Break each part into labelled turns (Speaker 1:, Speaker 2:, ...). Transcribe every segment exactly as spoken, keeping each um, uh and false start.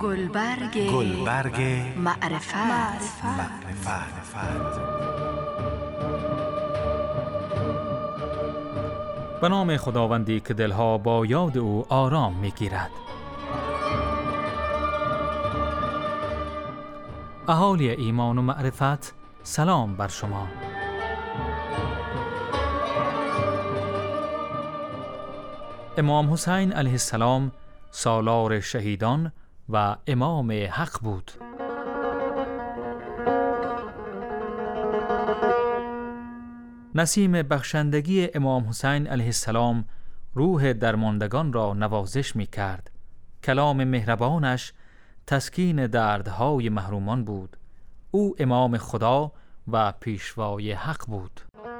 Speaker 1: گلبرگ
Speaker 2: گلبرگ
Speaker 1: معرفت
Speaker 2: معرفت
Speaker 3: به نام خداوندی که دلها با یاد او آرام می‌گیرد. اهالی ایمان و معرفت، سلام بر شما. امام حسین علیه السلام سالار شهیدان و امام حق بود. نسیم بخشندگی امام حسین علیه السلام روح درماندگان را نوازش می کرد. کلام مهربانش تسکین دردهای محرومان بود. او امام خدا و پیشوای حق بود.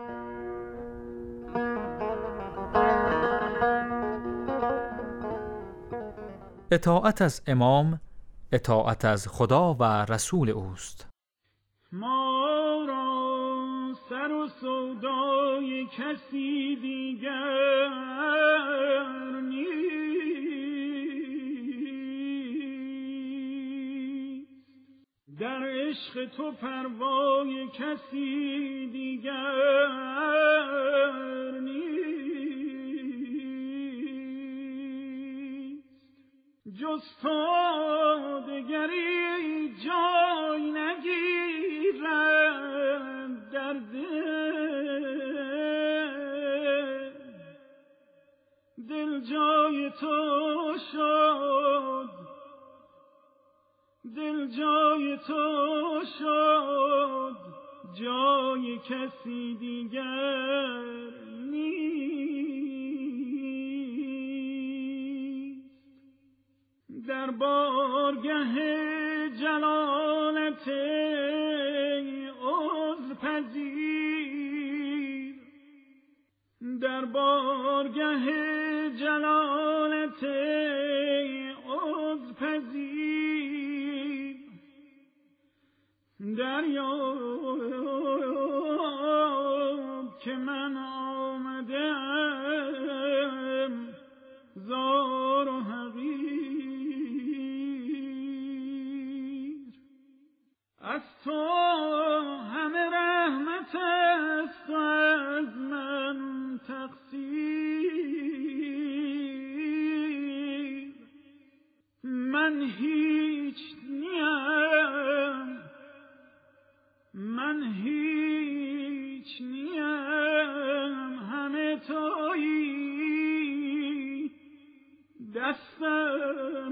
Speaker 3: اطاعت از امام، اطاعت از خدا و رسول اوست.
Speaker 4: ما را سر و سودای کسی دیگر نیست، در عشق تو پروای کسی دیگر نیست، جز تو دگری جای نگیرد در دل، دل جای تو شد، دل جای تو شد، جای کسی دیگر نیست، در بارگه جلالت عذر پذیر، در بارگه جلالت عذر پذیر، دریاب که من آمدم زار و حقیر، از تو همه رحمت است و از من تقصیر، من هیچ نیم، من هیچ نیم، همه تویی، دستم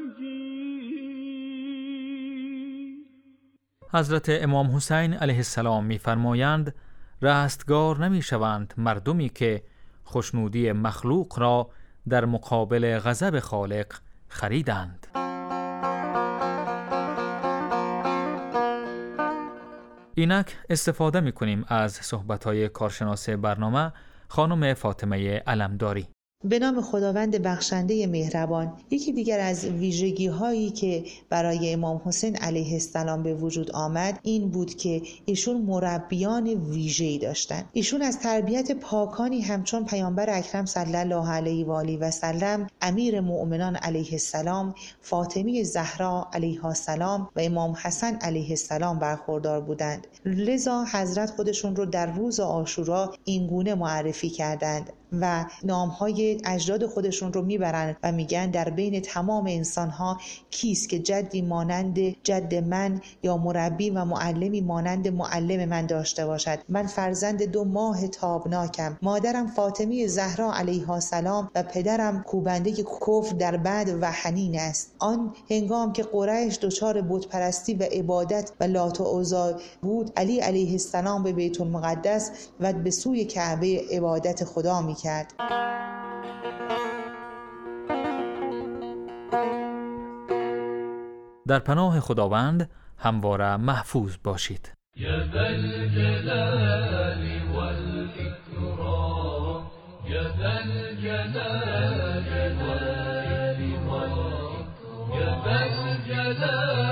Speaker 4: گیر.
Speaker 3: حضرت امام حسین علیه السلام می‌فرمایند رستگار نمی‌شوند مردمی که خوشنودی مخلوق را در مقابل غضب خالق خریدند. اینک استفاده می‌کنیم از صحبت‌های کارشناس برنامه خانم فاطمه علمداری.
Speaker 5: به نام خداوند بخشنده مهربان. یکی دیگر از ویژگی هایی که برای امام حسین علیه السلام به وجود آمد این بود که ایشون مربیان ویژه‌ای داشتند. ایشون از تربیت پاکانی همچون پیامبر اکرم صلی الله علیه و آله و سلم، امیر مؤمنان علیه السلام، فاطمه زهرا علیها السلام و امام حسن علیه السلام برخوردار بودند. لذا حضرت خودشون رو در روز عاشورا این گونه معرفی کردند و نامهای اجداد خودشون رو میبرن و میگن در بین تمام انسانها کیست که جدی مانند جد من یا مربی و معلمی مانند معلم من داشته باشد؟ من فرزند دو ماه تابناکم، مادرم فاطمه زهرا علیها السلام و پدرم کوبنده کفر در بعد و حنین است. آن هنگام که قریش دچار بت پرستی و عبادت و لات و عزی بود، علی علیه السلام به بیت المقدس و به سوی کعبه عبادت خدا می کرد.
Speaker 3: در پناه خداوند همواره محفوظ باشید.
Speaker 6: یا ذا الجلال والاکرام، یا ذا الجلال والاکرام، یا ذا الجلال